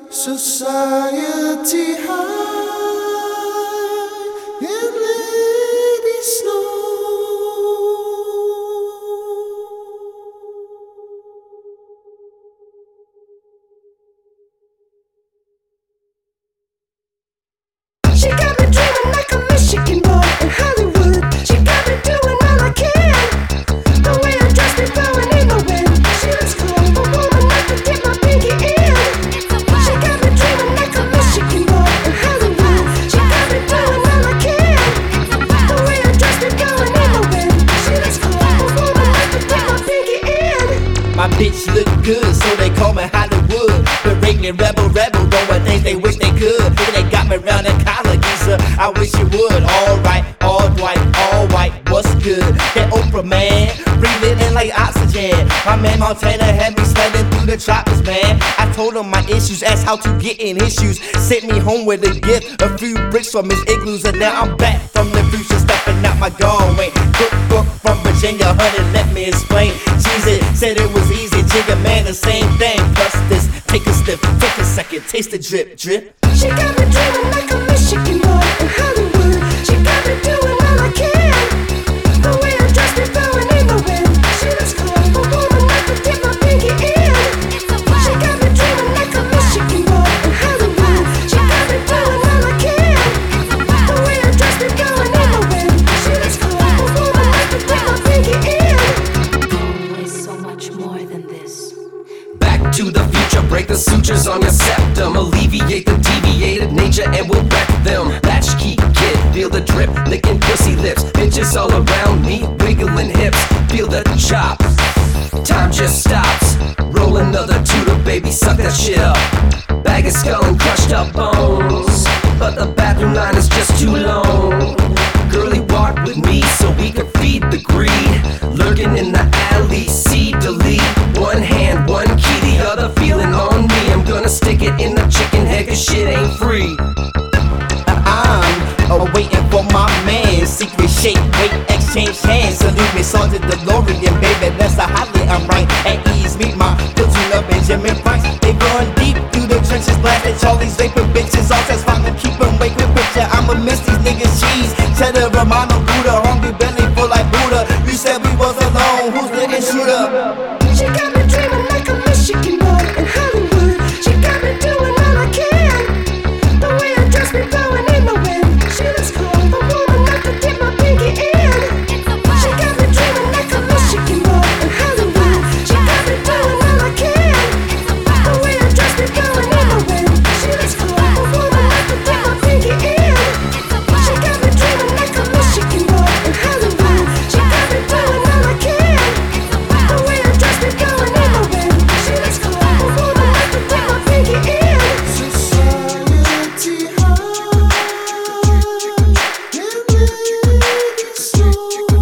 Society high in Lady Snow. She got me dreaming like a Michigan boy in Hollywood. She got me doing all I can. The way I dress me blowing in the wind. She looks cool, a woman like to dip my pinky in. She got me dreaming like a Michigan boy in Hollywood. She got me doing all I can. The way I dress me blowing in the wind. She looks cool, a woman like to dip my pinky in. My bitch look good, so they call me Hollywood. The rebel, doing things they wish they could. They got me round the collar, geezer. I wish you would. Alright, all white, what's good? That Oprah man, breathing in like oxygen. My man Montana had me sliding through the tropics, man. I told him my issues, asked how to get in his shoes. Sent me home with a gift, a few bricks from his igloos, and now I'm back from the future, stepping out my Galway. Cook from Virginia, honey, let me explain. Jesus said it was easy, Jigga man, the same thing. Plus this, take a sip, take a second, taste the drip. She got me dreaming like a Michigan boy in Hollywood. She got me doing all I can. The way I dress me blowing in the wind. She looks cool, a woman like to dip my pinky in. She got me dreaming like a Michigan boy in Hollywood. She got me doing all I can. The way I dress me blowing in the wind. She looks cool, a woman like to dip my pinky in. Always so much more than this. Back to the future, break the sutures on your septum. Alleviate the deviated nature and we'll wreck them. Latchkey kid, feel the drip, licking pussy lips. Bitches all around me, wiggling hips. Feel the chop, time just stops. Roll another Tudor, baby, suck that shit up. Bag of skull and crushed up bones, but the bathroom line is just too long. Girlie, walk with me so we can feed the greed. Lurking in the alley, see, delete. One hand, one key, the other feeling on me. I'm gonna stick it in the chicken head, cause shit ain't free. I'm waiting for my man. Secret shape, weight, exchange hands. Salute me, Sergeant DeLorean, baby, that's a highly I'm right. At ease, meet my platoon of Benjamin Price. They going deep through the trenches, blasting Charlie's vaping bitches. All that's fine to keep them wake with picture. I'ma miss these niggas cheese. Cheddar, Romano, Buddha, hungry belly full like Buddha. You said we was alone, who's the intruder? She got me dreaming like a Michigan boy in Hollywood. She got me doing all I can. The way I dress me blowing in the wind. She looks cool, a woman like to dip my pinky in. She got me dreaming like a Michigan boy in Hollywood. She got me doing all I can. The way I dress me blowing in the wind. She looks cool, a woman like to dip my pinky in. She got me dreaming like a Michigan boy in Hollywood. She got me doing all I can. The way I dress me blowing in the wind. She looks cool, a woman like to dip my pinky in. Society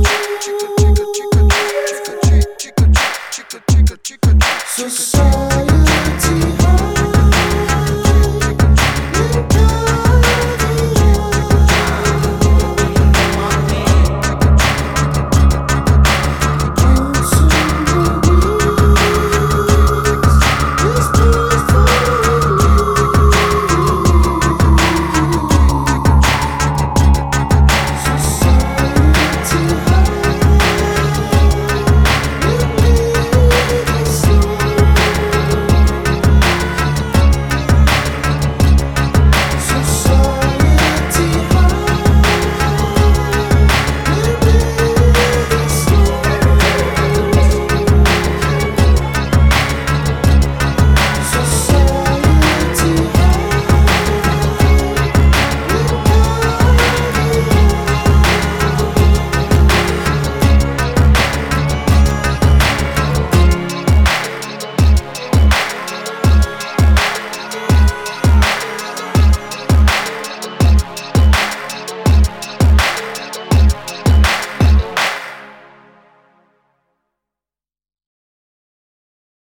high in Lady Snow. Society